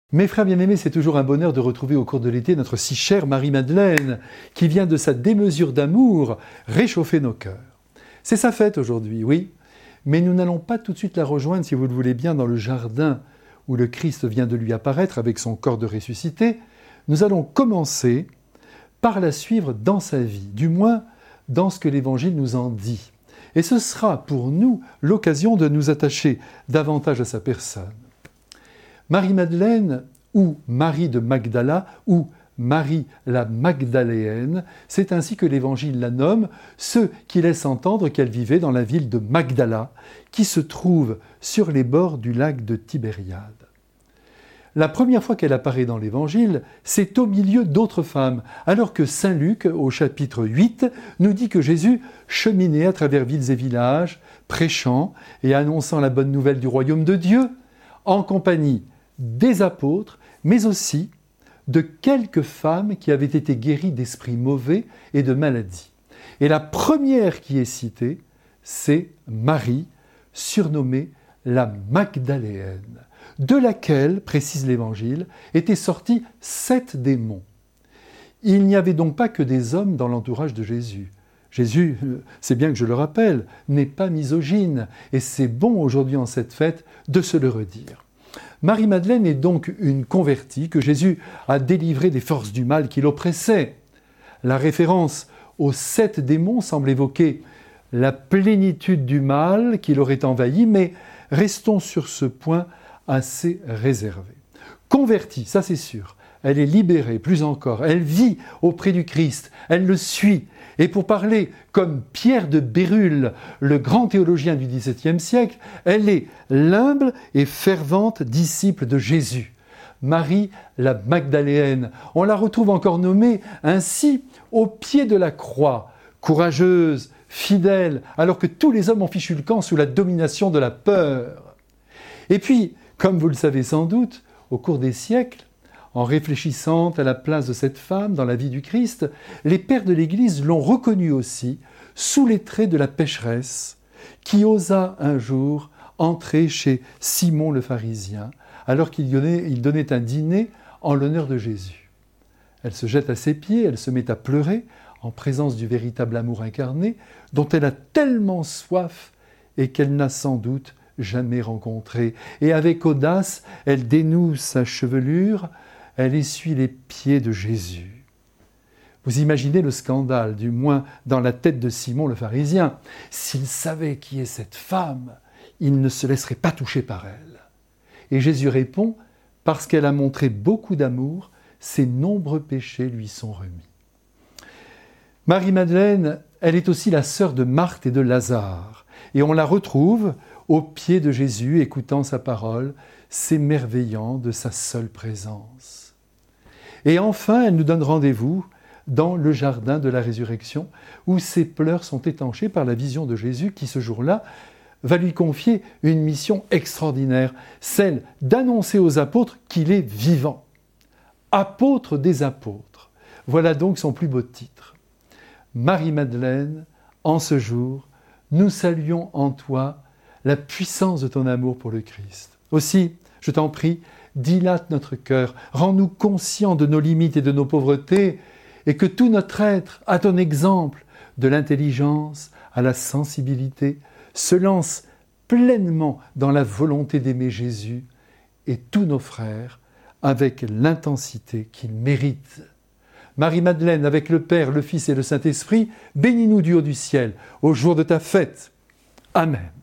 Mes frères bien-aimés, c'est toujours un bonheur de retrouver au cours de l'été notre si chère Marie-Madeleine, qui vient de sa démesure d'amour réchauffer nos cœurs. C'est sa fête aujourd'hui, oui, mais nous n'allons pas tout de suite la rejoindre, si vous le voulez bien, dans le jardin où le Christ vient de lui apparaître avec son corps de ressuscité. Nous allons commencer par la suivre dans sa vie, du moins dans ce que l'Évangile nous en dit. Et ce sera pour nous l'occasion de nous attacher davantage à sa personne. Marie-Madeleine, ou Marie de Magdala, ou Marie la Magdaléenne, c'est ainsi que l'Évangile la nomme, ce qui laisse entendre qu'elle vivait dans la ville de Magdala, qui se trouve sur les bords du lac de Tibériade. La première fois qu'elle apparaît dans l'Évangile, c'est au milieu d'autres femmes, alors que saint Luc, au chapitre 8, nous dit que Jésus cheminait à travers villes et villages, prêchant et annonçant la bonne nouvelle du royaume de Dieu, en compagnie des apôtres, mais aussi de quelques femmes qui avaient été guéries d'esprits mauvais et de maladies. Et la première qui est citée, c'est Marie, surnommée la Magdaléenne, de laquelle, précise l'Évangile, étaient sortis 7 démons. Il n'y avait donc pas que des hommes dans l'entourage de Jésus. Jésus, c'est bien que je le rappelle, n'est pas misogyne, et c'est bon aujourd'hui en cette fête de se le redire. Marie-Madeleine est donc une convertie que Jésus a délivrée des forces du mal qui l'oppressaient. La référence aux 7 démons semble évoquer la plénitude du mal qui l'aurait envahi, mais restons sur ce point assez réservés. Convertie, ça c'est sûr, elle est libérée, plus encore, elle vit auprès du Christ, elle le suit. Et pour parler comme Pierre de Bérulle, le grand théologien du XVIIe siècle, elle est l'humble et fervente disciple de Jésus. Marie la Magdaléenne, on la retrouve encore nommée ainsi au pied de la croix, courageuse, fidèle, alors que tous les hommes ont fichu le camp sous la domination de la peur. Et puis, comme vous le savez sans doute, au cours des siècles, en réfléchissant à la place de cette femme dans la vie du Christ, les pères de l'Église l'ont reconnue aussi sous les traits de la pécheresse qui osa un jour entrer chez Simon le pharisien alors qu'il donnait un dîner en l'honneur de Jésus. Elle se jette à ses pieds, elle se met à pleurer en présence du véritable amour incarné dont elle a tellement soif et qu'elle n'a sans doute jamais rencontré. Et avec audace, elle dénoue sa chevelure, elle essuie les pieds de Jésus. Vous imaginez le scandale, du moins dans la tête de Simon le pharisien. S'il savait qui est cette femme, il ne se laisserait pas toucher par elle. Et Jésus répond, parce qu'elle a montré beaucoup d'amour, ses nombreux péchés lui sont remis. Marie-Madeleine, elle est aussi la sœur de Marthe et de Lazare. Et on la retrouve au pied de Jésus, écoutant sa parole, s'émerveillant de sa seule présence. Et enfin, elle nous donne rendez-vous dans le jardin de la résurrection, où ses pleurs sont étanchés par la vision de Jésus qui, ce jour-là, va lui confier une mission extraordinaire, celle d'annoncer aux apôtres qu'il est vivant. Apôtre des apôtres. Voilà donc son plus beau titre. Marie-Madeleine, en ce jour, nous saluons en toi la puissance de ton amour pour le Christ. Aussi, je t'en prie, dilate notre cœur, rends-nous conscients de nos limites et de nos pauvretés, et que tout notre être, à ton exemple, de l'intelligence à la sensibilité, se lance pleinement dans la volonté d'aimer Jésus et tous nos frères avec l'intensité qu'ils méritent. Marie-Madeleine, avec le Père, le Fils et le Saint-Esprit, bénis-nous du haut du ciel, au jour de ta fête. Amen.